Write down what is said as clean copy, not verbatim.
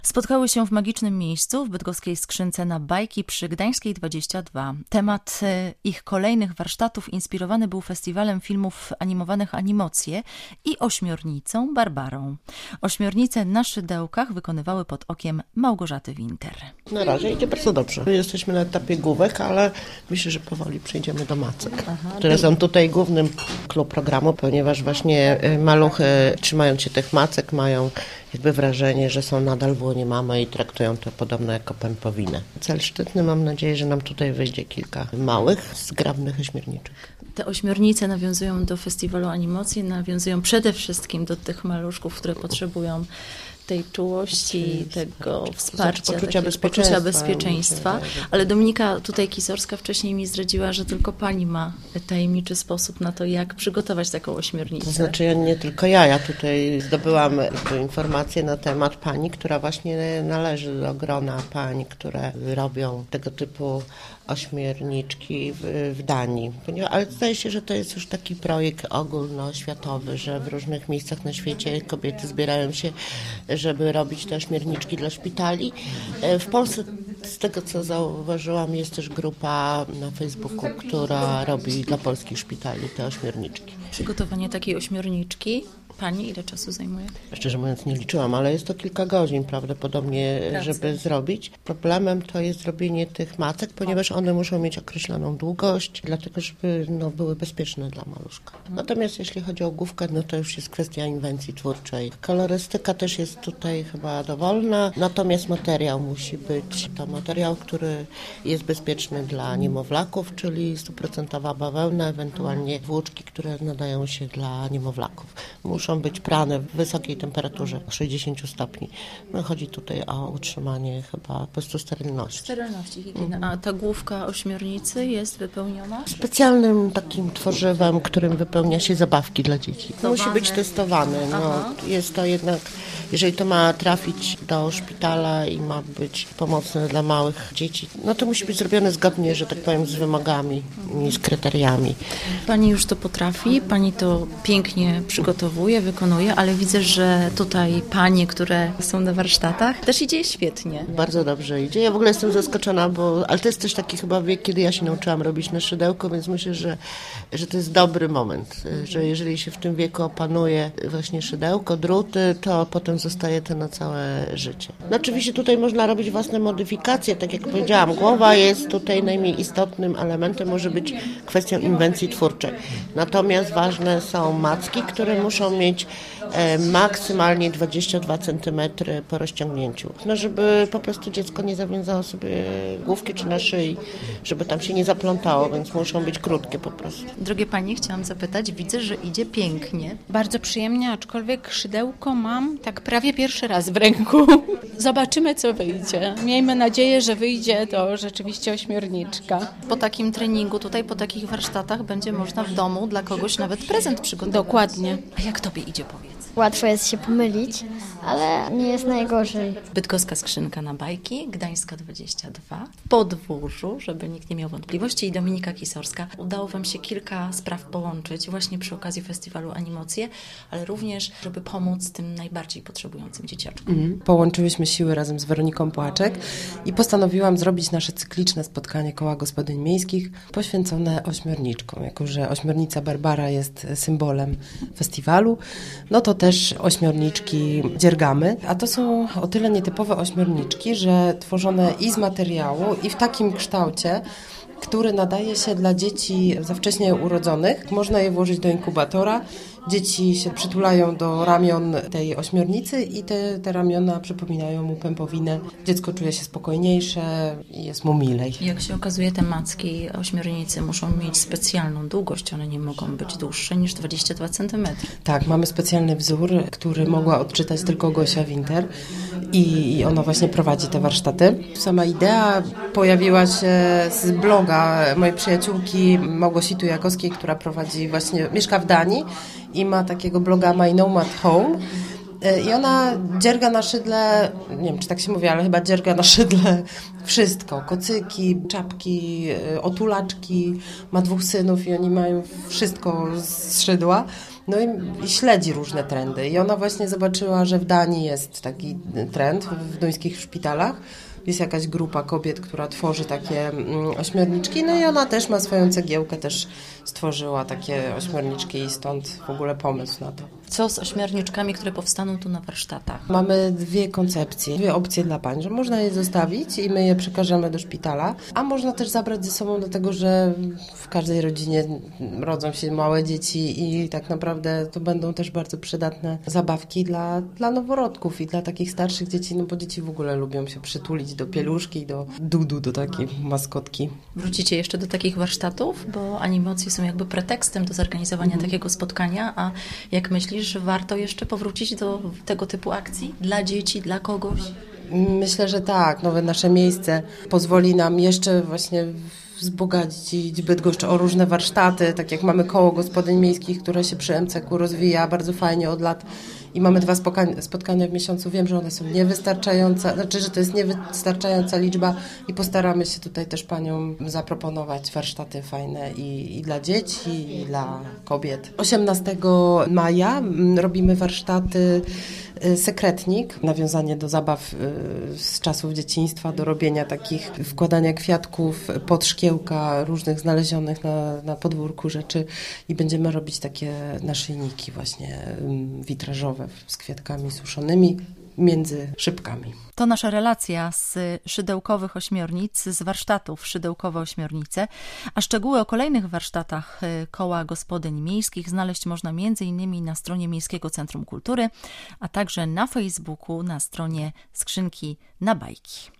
Spotkały się w magicznym miejscu w bydgoskiej skrzynce na bajki przy Gdańskiej 22. Temat ich kolejnych warsztatów inspirowany był festiwalem filmów animowanych Animocje i ośmiornicą Barbarą. Ośmiornice na szydełkach wykonywały pod okiem Małgorzaty Winter. Na razie idzie bardzo dobrze. Jesteśmy na etapie główek, ale myślę, że powoli przejdziemy do macek, które są tutaj głównym clou programu, ponieważ właśnie maluchy, trzymając się tych macek, mają jakby wrażenie, że są nadal w łonie mamy i traktują to podobno jako pępowinę. Cel szczytny, mam nadzieję, że nam tutaj wyjdzie kilka małych, zgrabnych ośmiorniczek. Te ośmiornice nawiązują do festiwalu Animocje, nawiązują przede wszystkim do tych maluszków, które potrzebują tej czułości, tego wsparcia, poczucia bezpieczeństwa. Ale Dominika tutaj Kisorska wcześniej mi zdradziła, że tylko pani ma tajemniczy sposób na to, jak przygotować taką ośmiornicę. To znaczy nie tylko ja tutaj zdobyłam informacje na temat pani, która właśnie należy do grona pań, które robią tego typu ośmiorniczki w Danii. Ale zdaje się, że to jest już taki projekt ogólnoświatowy, że w różnych miejscach na świecie kobiety zbierają się, żeby robić te ośmiorniczki dla szpitali. W Polsce, z tego co zauważyłam, jest też grupa na Facebooku, która robi dla polskich szpitali te ośmiorniczki. Przygotowanie takiej ośmiorniczki pani ile czasu zajmuje? Szczerze mówiąc nie liczyłam, ale jest to kilka godzin prawdopodobnie, żeby zrobić. Problemem to jest zrobienie tych macek, ponieważ one muszą mieć określoną długość, dlatego żeby były bezpieczne dla maluszka. Natomiast jeśli chodzi o główkę, to już jest kwestia inwencji twórczej. Kolorystyka też jest tutaj chyba dowolna, natomiast materiał musi być to materiał, który jest bezpieczny dla niemowlaków, czyli 100% bawełna, ewentualnie włóczki, które nadają się dla niemowlaków. Muszą być prane w wysokiej temperaturze, 60 stopni. Chodzi tutaj o utrzymanie chyba po prostu sterylności. Sterylności, higieny. A ta główka ośmiornicy jest wypełniona? Specjalnym takim tworzywem, którym wypełnia się zabawki dla dzieci. Musi być testowane. Jest to jednak, jeżeli to ma trafić do szpitala i ma być pomocne dla małych dzieci, to musi być zrobione zgodnie, że tak powiem, z wymogami i z kryteriami. Pani już to potrafi, pani to pięknie przygotowuje, wykonuje, ale widzę, że tutaj panie, które są na warsztatach, też idzie świetnie. Bardzo dobrze idzie. Ja w ogóle jestem zaskoczona, ale to jest też taki chyba wiek, kiedy ja się nauczyłam robić na szydełko, więc myślę, że to jest dobry moment, że jeżeli się w tym wieku opanuje właśnie szydełko, druty, to potem zostaje to na całe życie. Oczywiście tutaj można robić własne modyfikacje, tak jak powiedziałam, głowa jest tutaj najmniej istotnym elementem, może być kwestią inwencji twórczej. Natomiast ważne są macki, które muszą mieć maksymalnie 22 cm po rozciągnięciu. Żeby po prostu dziecko nie zawiązało sobie główki czy na szyi, żeby tam się nie zaplątało, więc muszą być krótkie po prostu. Drogie panie, chciałam zapytać, widzę, że idzie pięknie. Bardzo przyjemnie, aczkolwiek szydełko mam tak prawie pierwszy raz w ręku. Zobaczymy, co wyjdzie. Miejmy nadzieję, że wyjdzie to rzeczywiście ośmiorniczka. Po takim treningu tutaj, po takich warsztatach będzie można w domu dla kogoś nawet prezent przygotować. Dokładnie. A jak tobie idzie, powiedz? Łatwo jest się pomylić, ale nie jest najgorzej. Bydgoska skrzynka na bajki, Gdańska 22, w Podwórzu, żeby nikt nie miał wątpliwości, i Dominika Kisorska. Udało wam się kilka spraw połączyć właśnie przy okazji festiwalu Animocje, ale również, żeby pomóc tym najbardziej potrzebującym dzieciaczkom. Połączyłyśmy siły razem z Weroniką Płaczek i postanowiłam zrobić nasze cykliczne spotkanie Koła Gospodyń Miejskich poświęcone ośmiorniczkom. Jako że ośmiornica Barbara jest symbolem festiwalu, to też ośmiorniczki dziergamy, a to są o tyle nietypowe ośmiorniczki, że tworzone i z materiału, i w takim kształcie, który nadaje się dla dzieci za wcześnie urodzonych. Można je włożyć do inkubatora. Dzieci się przytulają do ramion tej ośmiornicy i te ramiona przypominają mu pępowinę. Dziecko czuje się spokojniejsze i jest mu milej. Jak się okazuje, te macki ośmiornicy muszą mieć specjalną długość. One nie mogą być dłuższe niż 22 cm. Tak, mamy specjalny wzór, który mogła odczytać tylko Gosia Winter i ona właśnie prowadzi te warsztaty. Sama idea pojawiła się z bloga mojej przyjaciółki Małgosity Jakowskiej, która mieszka w Danii i ma takiego bloga My Nomad Home. I ona dzierga na szydle, nie wiem czy tak się mówi, ale chyba dzierga na szydle wszystko. Kocyki, czapki, otulaczki. Ma 2 synów i oni mają wszystko z szydła. No i śledzi różne trendy. I ona właśnie zobaczyła, że w Danii jest taki trend w duńskich szpitalach. Jest jakaś grupa kobiet, która tworzy takie ośmiorniczki, no i ona też ma swoją cegiełkę, też stworzyła takie ośmiorniczki i stąd w ogóle pomysł na to. Co z ośmiorniczkami, które powstaną tu na warsztatach? Mamy dwie koncepcje, dwie opcje dla pań, że można je zostawić i my je przekażemy do szpitala, a można też zabrać ze sobą, dlatego że w każdej rodzinie rodzą się małe dzieci i tak naprawdę to będą też bardzo przydatne zabawki dla noworodków i dla takich starszych dzieci, no bo dzieci w ogóle lubią się przytulić do pieluszki, do Dudu, do takiej maskotki. Wrócicie jeszcze do takich warsztatów, bo animacje są jakby pretekstem do zorganizowania takiego spotkania, a jak myślisz, warto jeszcze powrócić do tego typu akcji dla dzieci, dla kogoś? Myślę, że tak. Nowe nasze miejsce pozwoli nam jeszcze właśnie wzbogacić Bydgoszcz o różne warsztaty, tak jak mamy koło gospodyń miejskich, które się przy MCK rozwija bardzo fajnie od lat i mamy 2 spotkania w miesiącu. Wiem, że one są niewystarczające, znaczy, że to jest niewystarczająca liczba i postaramy się tutaj też paniom zaproponować warsztaty fajne i dla dzieci, i dla kobiet. 18 maja robimy warsztaty sekretnik, nawiązanie do zabaw z czasów dzieciństwa, do robienia takich, wkładania kwiatków pod szkiełka różnych znalezionych na podwórku rzeczy i będziemy robić takie naszyjniki właśnie witrażowe z kwiatkami suszonymi między szybkami. To nasza relacja z szydełkowych ośmiornic, z warsztatów Szydełkowe Ośmiornice, a szczegóły o kolejnych warsztatach Koła Gospodyń Miejskich znaleźć można m.in. na stronie Miejskiego Centrum Kultury, a także na Facebooku, na stronie Skrzynki na Bajki.